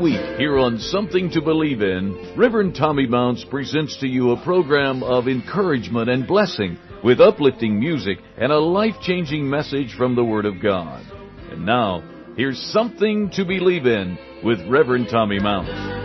week here on Something to Believe In, Reverend Tommy Mounts presents to you a program of encouragement and blessing with uplifting music and a life-changing message from the Word of God. And now, here's Something to Believe In with Reverend Tommy Mounts.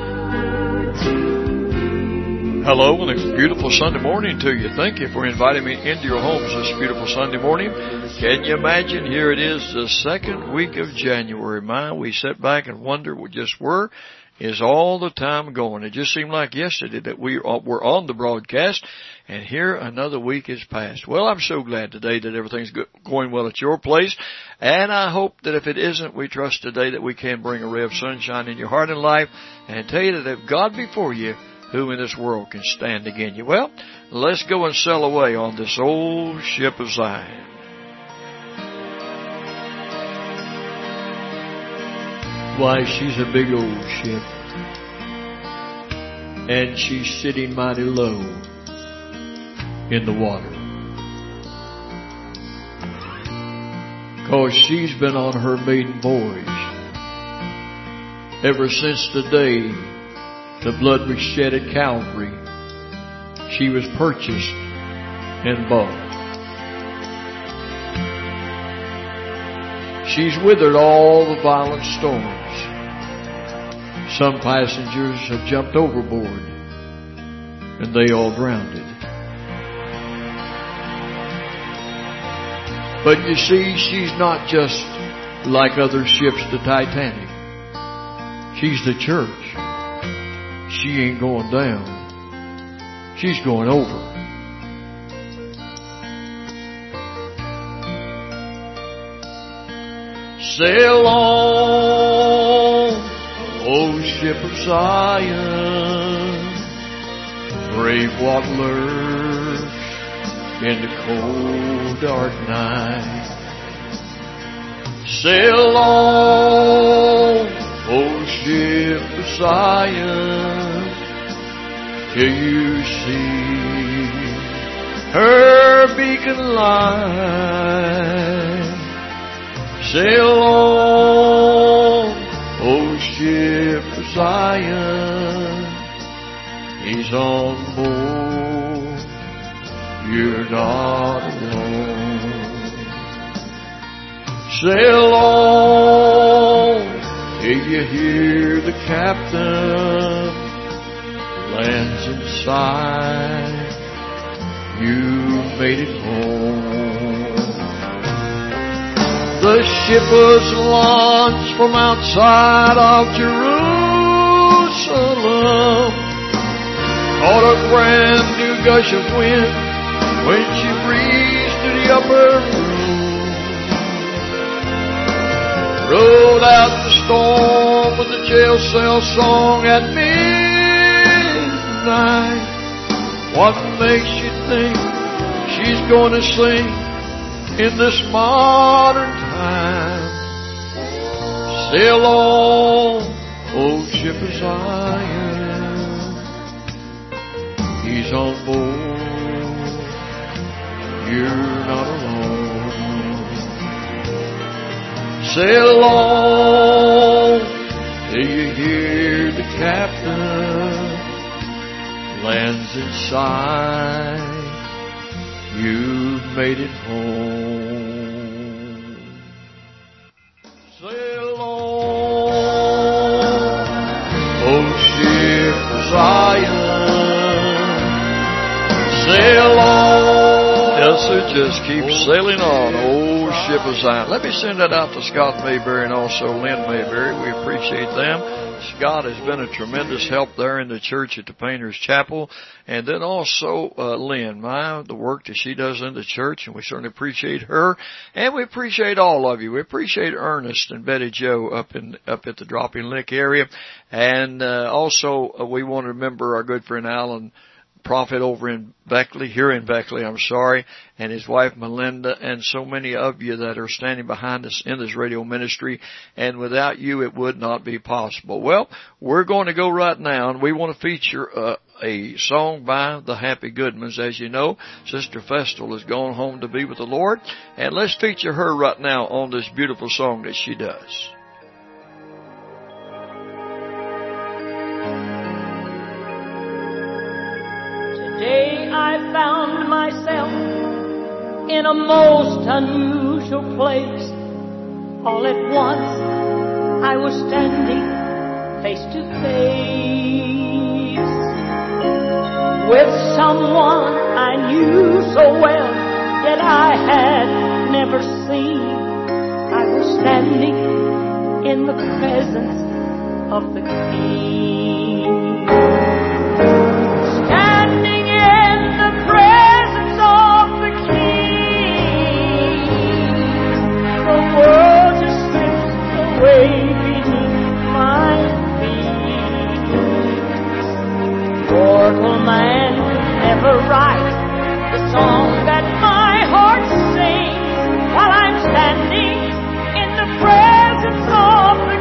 Hello, and a beautiful Sunday morning to you. Thank you for inviting me into your homes this beautiful Sunday morning. Can you imagine? Here it is, the second week of January. We sit back and wonder just where is all the time going. It just seemed like yesterday that we were on the broadcast, and here another week has passed. Well, I'm so glad today that everything's going well at your place, and I hope that if it isn't, we trust today that we can bring a ray of sunshine in your heart and life, and tell you that if God be for you, who in this world can stand against you? Well, let's go and sail away on this old ship of Zion. Why, she's a big old ship, and she's sitting mighty low in the water, 'cause she's been on her maiden voyage ever since the day the blood was shed at Calvary. She was purchased and bought. She's withered all the violent storms. Some passengers have jumped overboard, and they all drowned. But you see, she's not just like other ships, the Titanic. She's the church. She ain't going down. She's going over. Sail on, O ship of Zion, brave what lurks in the cold dark night. Sail on, O ship of Zion, till you see her beacon light. Sail on, O ship of Zion, He's on board, you're not alone. Sail on, till you hear the captain lands inside, you made it home. The ship was launched from outside of Jerusalem, caught a brand new gush of wind when she breezed to the upper room. Rode out the storm with the jail cell song at midnight. What makes you think she's going to sing in this modern time? Sail on, O ship of Zion, He's on board, you're not alone. Sail on, till you hear the captain lands inside, you've made it home. Sail on, O ship of Zion, sail on. Yes, sir, just keep sailing on, O ship of Zion. Let me send that out to Scott Mayberry and also Lynn Mayberry. We appreciate them. Scott has been a tremendous help there in the church at the Painters Chapel. And then also Lynn, the work that she does in the church, and we certainly appreciate her. And we appreciate all of you. We appreciate Ernest and Betty Joe up at the Dropping Lick area. And also we want to remember our good friend Alan Prophet over in Beckley, and his wife Melinda, and so many of you that are standing behind us in this radio ministry, and without you it would not be possible. Well, we're going to go right now, and we want to feature a song by the Happy Goodmans. As you know, Sister Festal has gone home to be with the Lord, and let's feature her right now on this beautiful song that she does. in a most unusual place. All at once I was standing face to face with someone I knew so well, yet I had never seen. I was standing in the presence of the King. Standing in the presence of the King, the world just slips away beneath my feet. Mortal man could never write the song that my heart sings while I'm standing in the presence of the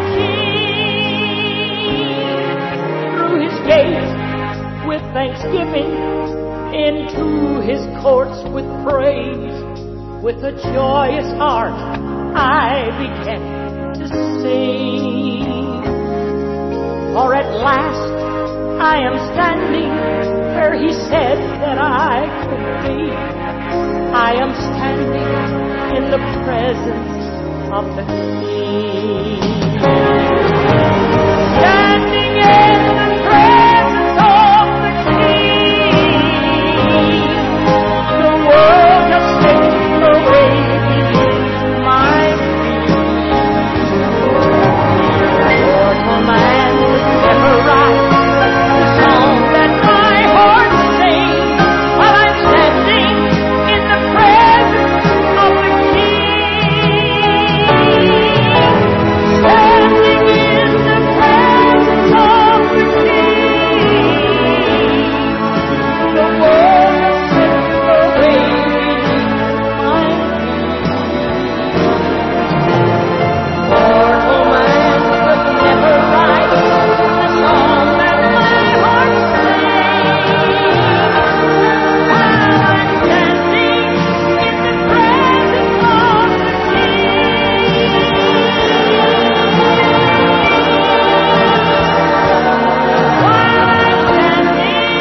King. Through His gates with thanksgiving, into His courts with praise, with a joyous heart I began to sing. For at last I am standing where He said that I could be. I am standing in the presence of the King. Standing in the presence of the King. The world just slipped away beneath my feet. Mortal man could never write the song that my heart sings while I'm standing in the presence of the King. Standing in the presence of the King. The world just slipped away beneath my feet. Mortal man could never write the song that my heart sings while I'm standing in the presence of the King. While I'm standing in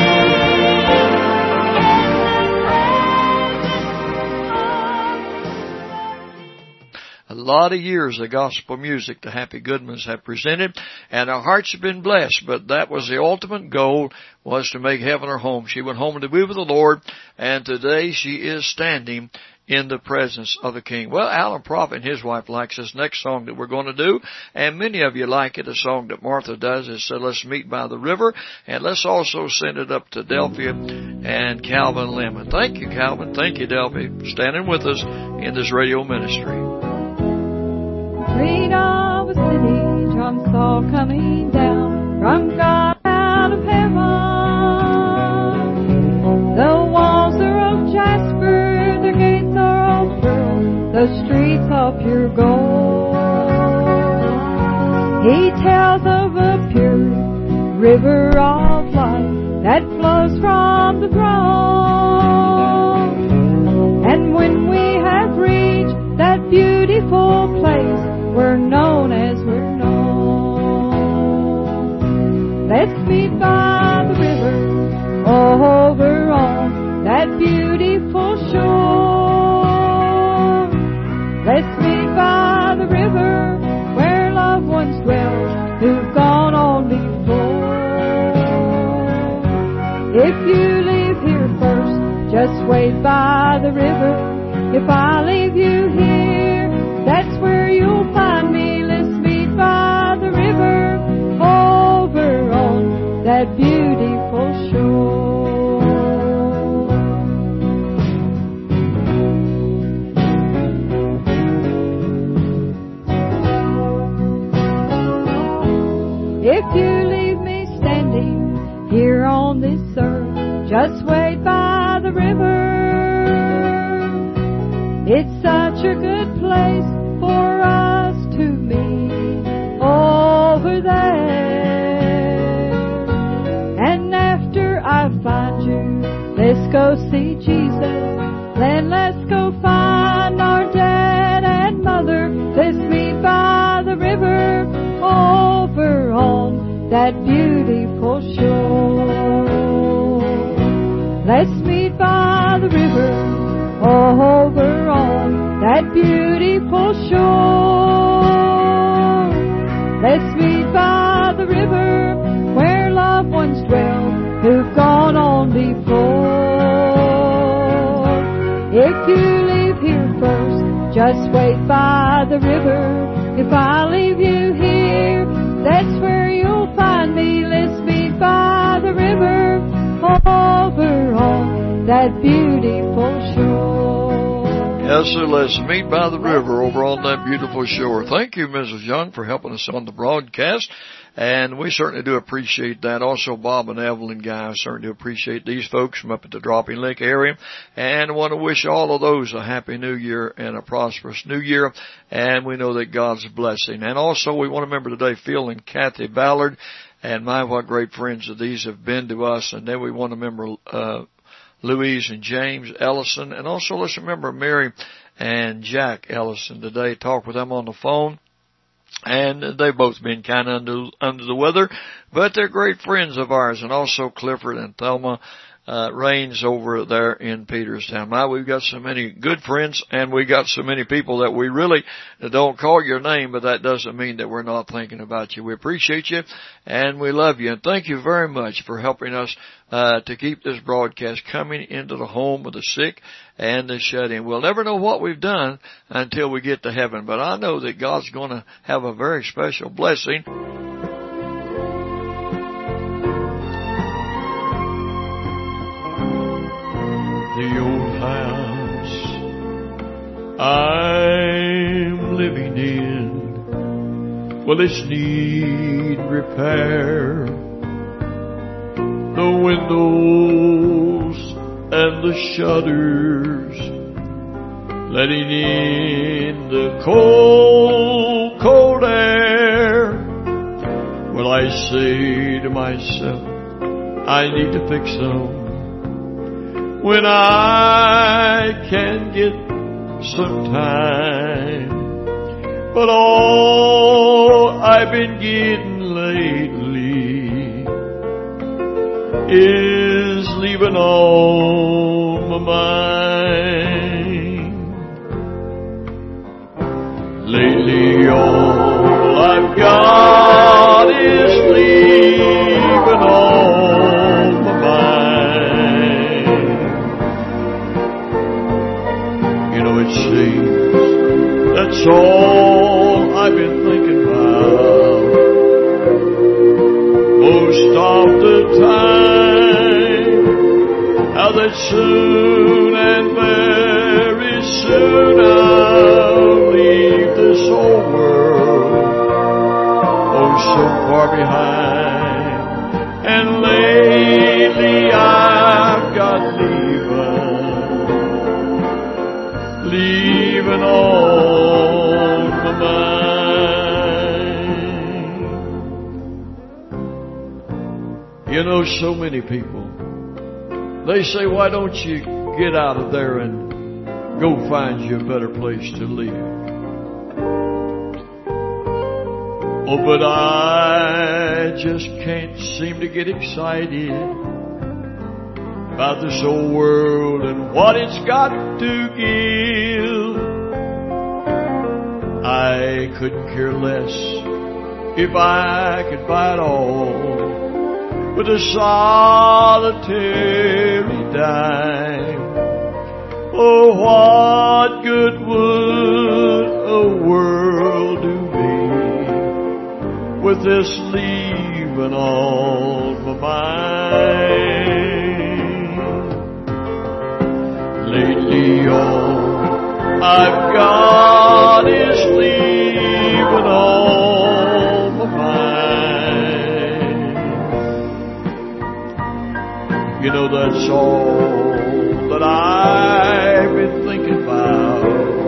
A lot of years of gospel music the Happy Goodmans have presented, and our hearts have been blessed, but that was the ultimate goal, was to make heaven her home. She went home to be with the Lord, and today she is standing in the presence of the King. Well, Alan Prophet and his wife likes this next song that we're going to do, and many of you like it. A song that Martha does is Let's Meet by the River, and let's also send it up to Delphia and Calvin Lemon. Thank you, Calvin. Thank you, Delphia, for standing with us in this radio ministry. Street of a city, drums all coming down from God out of heaven. The walls are of jasper, the gates are of pearl, the streets of pure gold. He tells of a pure river of life that flows from the throne. And when we have reached that beautiful place, we're known as we're known. Let's meet by the river, over on that beautiful shore. Let's meet by the river, where loved ones dwell who've gone on before. If you leave here first, just wait by the river. If I leave you here, that's where you'll find me. Let's meet by the river, over on that beautiful shore. If you leave me standing here on this earth, just wait by the river. It's such a good place for us to meet over there. And after I find you, let's go see Jesus. Then let's go find our dad and mother. Let's meet by the river, over on that beautiful shore. Let's meet by the river, over that beautiful shore. Let's meet by the river where loved ones dwell who've gone on before. If you leave here first, just wait by the river. If I leave you here, that's where you'll find me. Let's meet by the river over on that beautiful shore. Yes, sir. Let's meet by the river over on that beautiful shore. Thank you, Mrs. Young, for helping us on the broadcast. And we certainly do appreciate that. Also, Bob and Evelyn Guy, certainly do appreciate these folks from up at the Dropping Lake area. And I want to wish all of those a happy new year and a prosperous new year. And we know that God's blessing. And also, we want to remember today Phil and Kathy Ballard. And my, what great friends that these have been to us. And then we want to remember Louise and James Ellison. And also, let's remember Mary and Jack Ellison today. Talk with them on the phone. And they've both been kind of under the weather, but they're great friends of ours. And also Clifford and Thelma Raines over there in Peterstown. My, we've got so many good friends, and we got so many people that we really don't call your name, but that doesn't mean that we're not thinking about you. We appreciate you, and we love you. And thank you very much for helping us to keep this broadcast coming into the home of the sick and the shut-in. We'll never know what we've done until we get to heaven, but I know that God's going to have a very special blessing. The old house I'm living in, well, it's need repair. The windows and the shutters letting in the cold, cold air. Well, I say to myself, I need to fix them when I can get some time. But all I've been getting lately is leaving on my mind. Lately all I've got is leaving on my mind. You know, it seems that's all I've been thinking about most of the time. How that soon and very soon I'll leave this old world, oh, so far behind. And lately I've got leaving on my mind. You know, so many people, they say, why don't you get out of there and go find you a better place to live? Oh, but I just can't seem to get excited about this old world and what it's got to give. I couldn't care less if I could buy it all with a solitary dime. Oh, what good would a world do me with this leaving on my mind? Lately all I've got is leaving on my mind. You know, that's all that I've been thinking about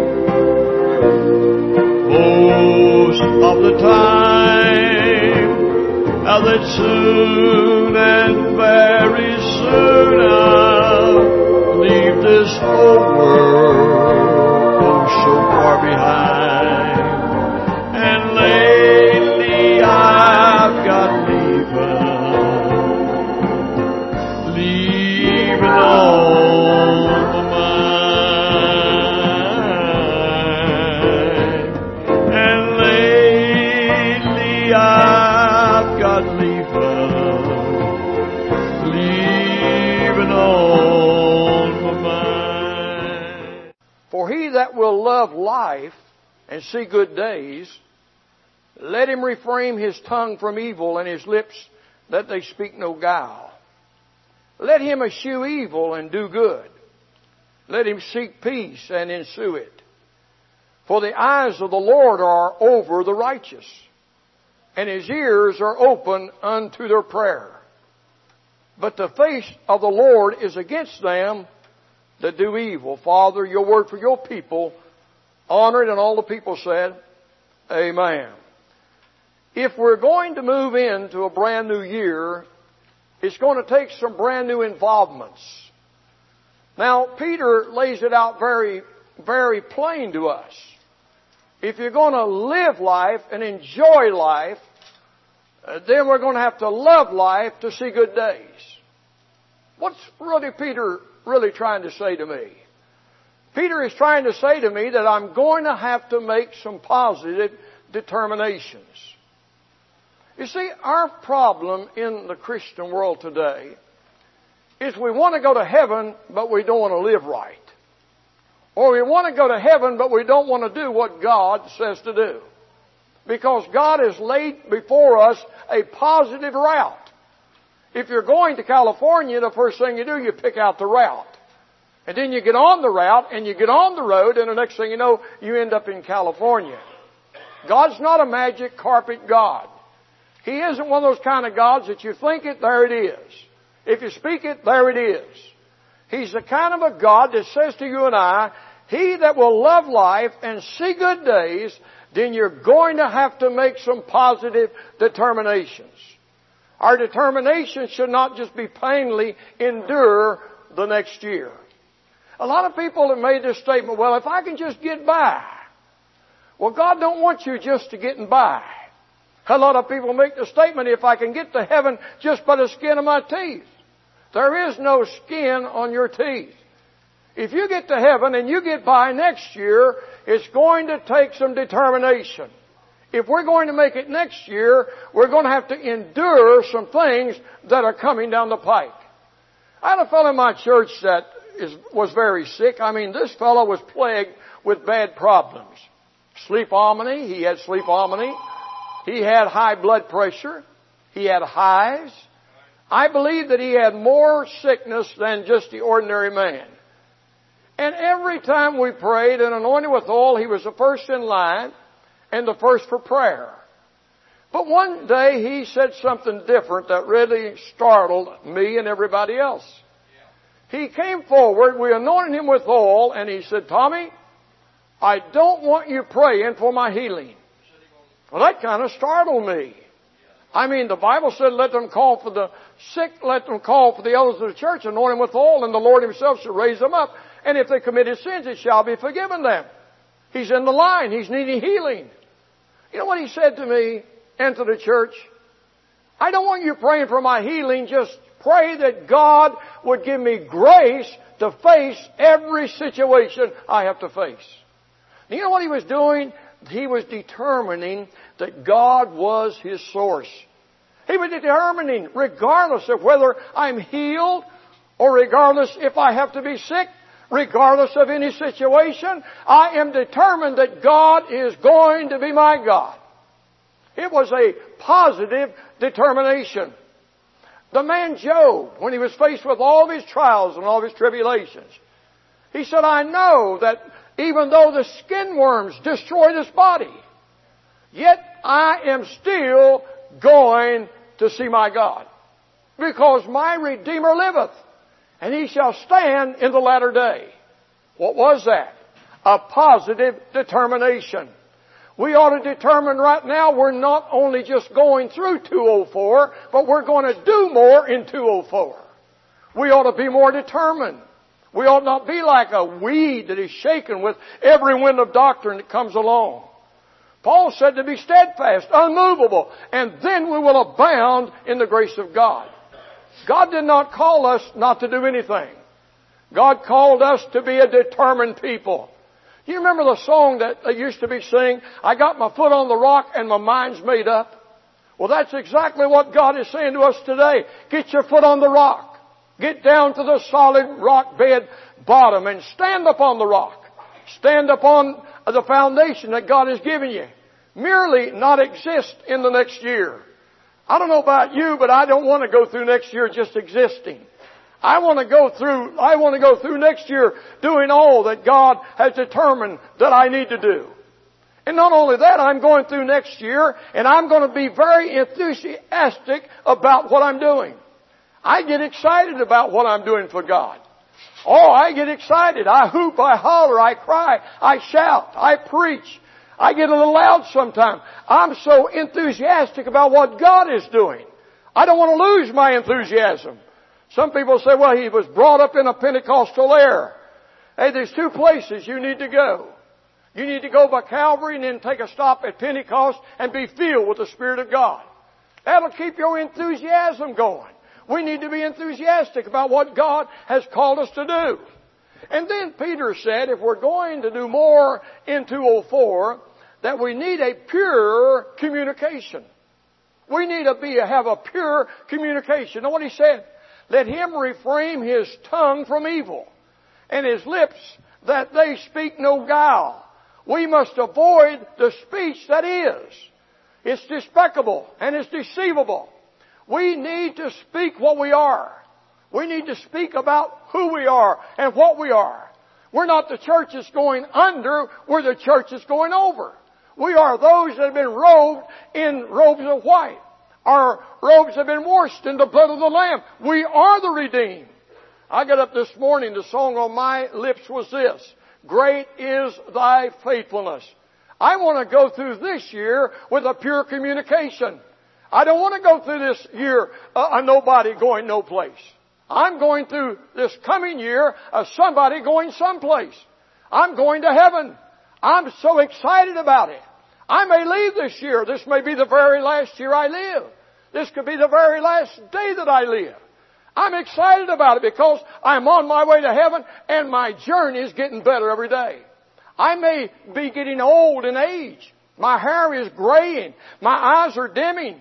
most of the time. How that soon and very soon I'll leave this old world, oh, so far behind. And lately I've got leaving on my For he that will love life and see good days, let him refrain his tongue from evil and his lips that they speak no guile. Let him eschew evil and do good. Let him seek peace and ensue it. For the eyes of the Lord are over the righteous, and His ears are open unto their prayer. But the face of the Lord is against them that do evil. Father, Your word for Your people, honor it, and all the people said, Amen. If we're going to move into a brand new year, it's going to take some brand new involvements. Now, Peter lays it out very, very plain to us. If you're going to live life and enjoy life, then we're going to have to love life to see good days. What's really Peter really trying to say to me? Peter is trying to say to me that I'm going to have to make some positive determinations. You see, our problem in the Christian world today is we want to go to heaven, but we don't want to live right. Or we want to go to heaven, but we don't want to do what God says to do. Because God has laid before us a positive route. If you're going to California, the first thing you do, you pick out the route. And then you get on the route, and you get on the road, and the next thing you know, you end up in California. God's not a magic carpet God. He isn't one of those kind of gods that you think it, there it is. If you speak it, there it is. He's the kind of a God that says to you and I, he that will love life and see good days, then you're going to have to make some positive determinations. Our determination should not just be plainly endure the next year. A lot of people have made this statement, well, if I can just get by. Well, God don't want you just to getting by. A lot of people make the statement, if I can get to heaven just by the skin of my teeth. There is no skin on your teeth. If you get to heaven and you get by next year, it's going to take some determination. If we're going to make it next year, we're going to have to endure some things that are coming down the pike. I had a fellow in my church that was very sick. I mean, this fellow was plagued with bad problems. Sleepomony. He had sleepomony. He had high blood pressure. He had highs. I believe that he had more sickness than just the ordinary man. And every time we prayed and anointed with oil, he was the first in line and the first for prayer. But one day he said something different that really startled me and everybody else. He came forward, we anointed him with oil, and he said, Tommy, I don't want you praying for my healing. Well, that kind of startled me. I mean, the Bible said, let them call for the sick, let them call for the elders of the church, anoint them with oil, and the Lord Himself shall raise them up. And if they committed sins, it shall be forgiven them. He's in the line. He's needing healing. You know what he said to me and to the church? I don't want you praying for my healing. Just pray that God would give me grace to face every situation I have to face. And you know what he was doing? He was determining that God was his source. He was determining, regardless of whether I'm healed or regardless if I have to be sick, regardless of any situation, I am determined that God is going to be my God. It was a positive determination. The man Job, when he was faced with all of his trials and all of his tribulations, he said, I know that even though the skin worms destroy this body, yet I am still going to see my God. Because my Redeemer liveth, and He shall stand in the latter day. What was that? A positive determination. We ought to determine right now we're not only just going through 204, but we're going to do more in 204. We ought to be more determined. We ought not be like a weed that is shaken with every wind of doctrine that comes along. Paul said to be steadfast, unmovable, and then we will abound in the grace of God. God did not call us not to do anything. God called us to be a determined people. You remember the song that they used to be singing, I got my foot on the rock and my mind's made up? Well, that's exactly what God is saying to us today. Get your foot on the rock. Get down to the solid rock bed bottom and stand upon the rock. Stand upon the foundation that God has given you. Merely not exist in the next year. I don't know about you, but I don't want to go through next year just existing. I want to go through next year doing all that God has determined that I need to do. And not only that, I'm going through next year and I'm going to be very enthusiastic about what I'm doing. I get excited about what I'm doing for God. Oh, I get excited. I hoop, I holler, I cry, I shout, I preach. I get a little loud sometimes. I'm so enthusiastic about what God is doing. I don't want to lose my enthusiasm. Some people say, well, he was brought up in a Pentecostal era. Hey, there's two places you need to go. You need to go by Calvary and then take a stop at Pentecost and be filled with the Spirit of God. That'll keep your enthusiasm going. We need to be enthusiastic about what God has called us to do. And then Peter said, if we're going to do more in 204, that we need a pure communication. We need to have a pure communication. Know what he said? Let him refrain his tongue from evil, and his lips that they speak no guile. We must avoid the speech that is. It's despicable and it's deceivable. We need to speak what we are. We need to speak about who we are and what we are. We're not the church that's going under, we're the church that's going over. We are those that have been robed in robes of white. Our robes have been washed in the blood of the Lamb. We are the redeemed. I got up this morning, the song on my lips was this: Great is thy faithfulness. I want to go through this year with a pure communication. I don't want to go through this year a nobody going no place. I'm going through this coming year as somebody going someplace. I'm going to heaven. I'm so excited about it. I may leave this year. This may be the very last year I live. This could be the very last day that I live. I'm excited about it because I'm on my way to heaven and my journey is getting better every day. I may be getting old in age. My hair is graying. My eyes are dimming.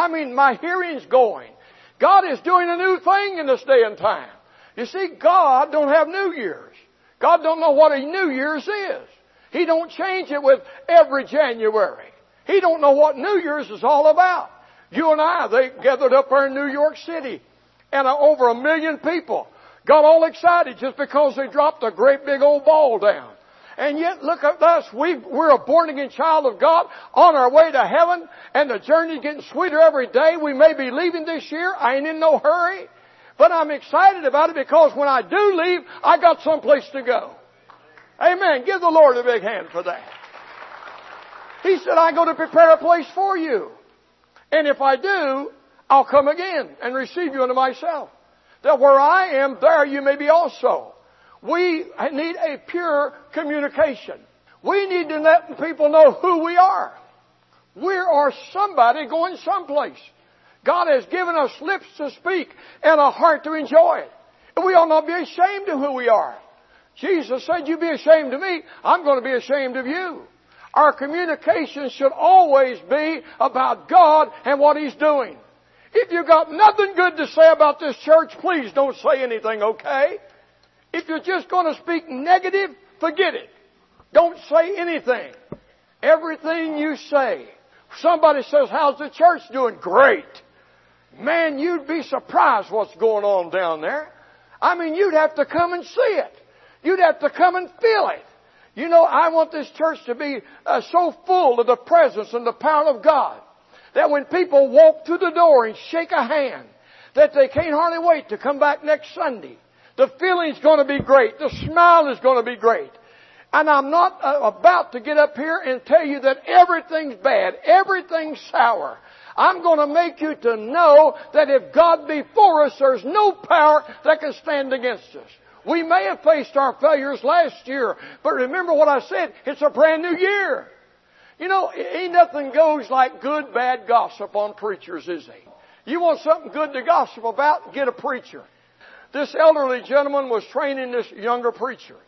My hearing's going. God is doing a new thing in this day and time. You see, God don't have New Year's. God don't know what a New Year's is. He don't change it with every January. He don't know what New Year's is all about. You and I, they gathered up there in New York City, and over 1 million people got all excited just because they dropped a great big old ball down. And yet, look at us. We're a born-again child of God on our way to heaven, and the journey's getting sweeter every day. We may be leaving this year. I ain't in no hurry. But I'm excited about it because when I do leave, I got someplace to go. Amen. Give the Lord a big hand for that. He said, I go to prepare a place for you. And if I do, I'll come again and receive you unto myself. That where I am, there you may be also. We need a pure communication. We need to let people know who we are. We are somebody going someplace. God has given us lips to speak and a heart to enjoy it. And we ought not be ashamed of who we are. Jesus said, you be ashamed of me, I'm going to be ashamed of you. Our communication should always be about God and what He's doing. If you've got nothing good to say about this church, please don't say anything, okay? If you're just going to speak negative, forget it. Don't say anything. Everything you say. Somebody says, how's the church doing? Great. Man, you'd be surprised what's going on down there. You'd have to come and see it. You'd have to come and feel it. You know, I want this church to be so full of the presence and the power of God that when people walk through the door and shake a hand, that they can't hardly wait to come back next Sunday. The feeling's going to be great. The smile is going to be great. And I'm not about to get up here and tell you that everything's bad, everything's sour. I'm going to make you to know that if God be for us, there's no power that can stand against us. We may have faced our failures last year, but remember what I said, it's a brand new year. You know, ain't nothing goes like good, bad gossip on preachers, is it? You want something good to gossip about, get a preacher. This elderly gentleman was training this younger preacher.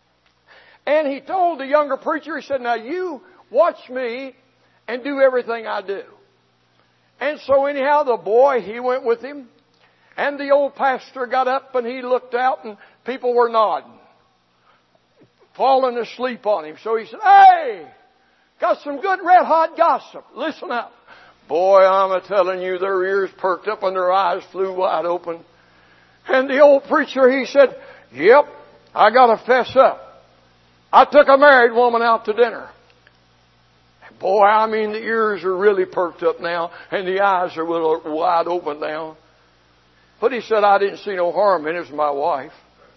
And he told the younger preacher, he said, now you watch me and do everything I do. And so anyhow, the boy, he went with him. And the old pastor got up and he looked out and people were nodding. falling asleep on him. So he said, "Hey, got some good red hot gossip. Listen up." Boy, I'm a-telling you, their ears perked up and their eyes flew wide open. And the old preacher, he said, "Yep, I got to fess up. I took a married woman out to dinner." Boy, I mean, the ears are really perked up now and the eyes are wide open now. But he said, "I didn't see no harm in it. It was my wife."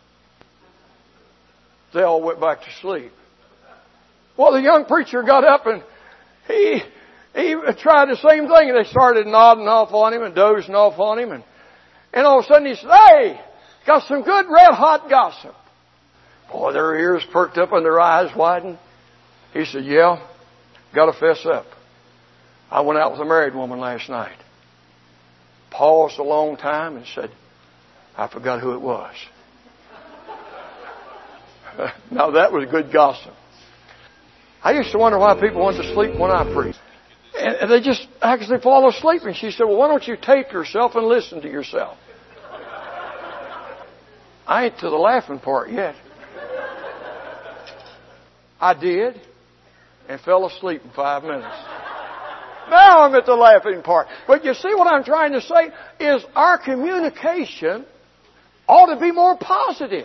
They all went back to sleep. Well, the young preacher got up and he tried the same thing, and they started nodding off on him and dozing off on him. And all of a sudden he said, "Hey, got some good red hot gossip." Boy, their ears perked up and their eyes widened. He said, "Yeah, got to fess up. I went out with a married woman last night." Paused a long time and said, "I forgot who it was." Now that was good gossip. I used to wonder why people went to sleep when I preached. And they just actually fall asleep. And she said, "Well, why don't you tape yourself and listen to yourself?" I ain't to the laughing part yet. I did and fell asleep in 5 minutes. Now I'm at the laughing part. But you see what I'm trying to say is our communication ought to be more positive.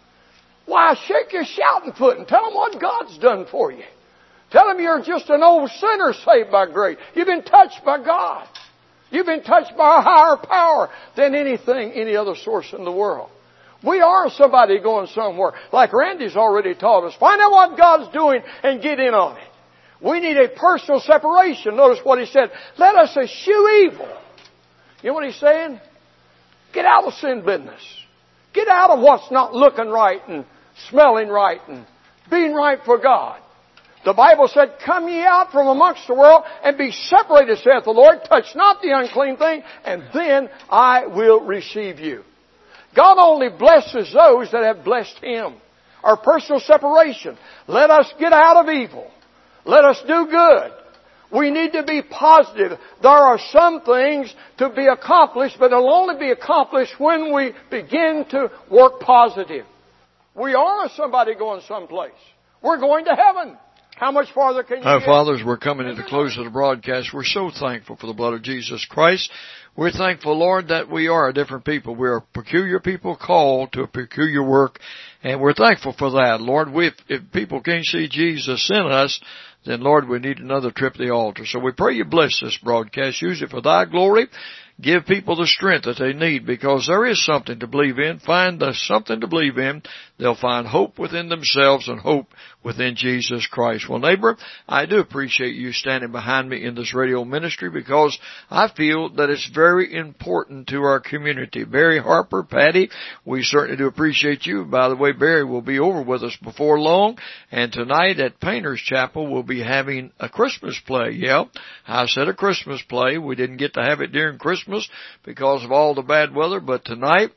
Why, shake your shouting foot and tell them what God's done for you. Tell them you're just an old sinner saved by grace. You've been touched by God. You've been touched by a higher power than any other source in the world. We are somebody going somewhere. Like Randy's already taught us. Find out what God's doing and get in on it. We need a personal separation. Notice what he said. Let us eschew evil. You know what he's saying? Get out of sin business. Get out of what's not looking right and smelling right and being right for God. The Bible said, "Come ye out from amongst the world and be separated, saith the Lord. Touch not the unclean thing, and then I will receive you." God only blesses those that have blessed Him. Our personal separation. Let us get out of evil. Let us do good. We need to be positive. There are some things to be accomplished, but it'll only be accomplished when we begin to work positive. We are somebody going someplace. We're going to heaven. How much farther can you get? Fathers, we're coming to the close of the broadcast. We're so thankful for the blood of Jesus Christ. We're thankful, Lord, that we are a different people. We're a peculiar people called to a peculiar work, and we're thankful for that. Lord, if people can't see Jesus in us, then, Lord, we need another trip to the altar. So we pray you bless this broadcast. Use it for thy glory. Give people the strength that they need, because there is something to believe in. Find something to believe in. They'll find hope within themselves and hope within Jesus Christ. Well, neighbor, I do appreciate you standing behind me in this radio ministry, because I feel that it's very important to our community. Barry Harper, Patty, we certainly do appreciate you. By the way, Barry will be over with us before long, and tonight at Painter's Chapel we'll be having a Christmas play. Yeah, I said a Christmas play. We didn't get to have it during Christmas because of all the bad weather, but tonight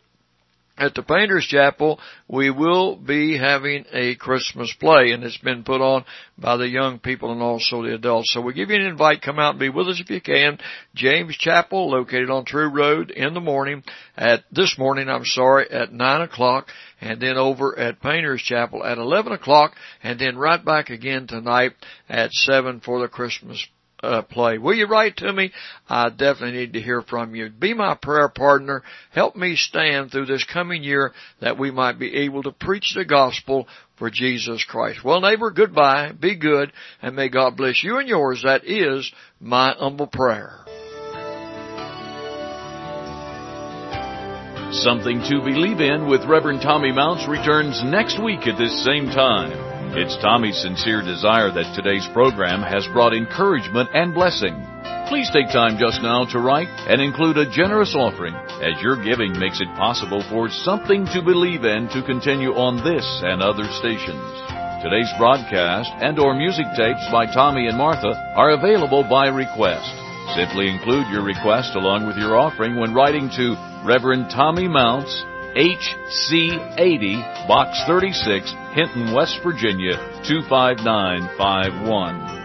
at the Painter's Chapel, we will be having a Christmas play, and it's been put on by the young people and also the adults. So we give you an invite. Come out and be with us if you can. James Chapel, located on True Road, this morning, at 9 o'clock, and then over at Painter's Chapel at 11 o'clock, and then right back again tonight at 7 for the Christmas play. Will you write to me? I definitely need to hear from you. Be my prayer partner. Help me stand through this coming year that we might be able to preach the gospel for Jesus Christ. Well, neighbor, goodbye. Be good, and may God bless you and yours. That is my humble prayer. Something to Believe In with Reverend Tommy Mounts returns next week at this same time. It's Tommy's sincere desire that today's program has brought encouragement and blessing. Please take time just now to write and include a generous offering, as your giving makes it possible for Something to Believe In to continue on this and other stations. Today's broadcast and/or music tapes by Tommy and Martha are available by request. Simply include your request along with your offering when writing to Reverend Tommy Mounts, HC 80, Box 36, Hinton, West Virginia, 25951.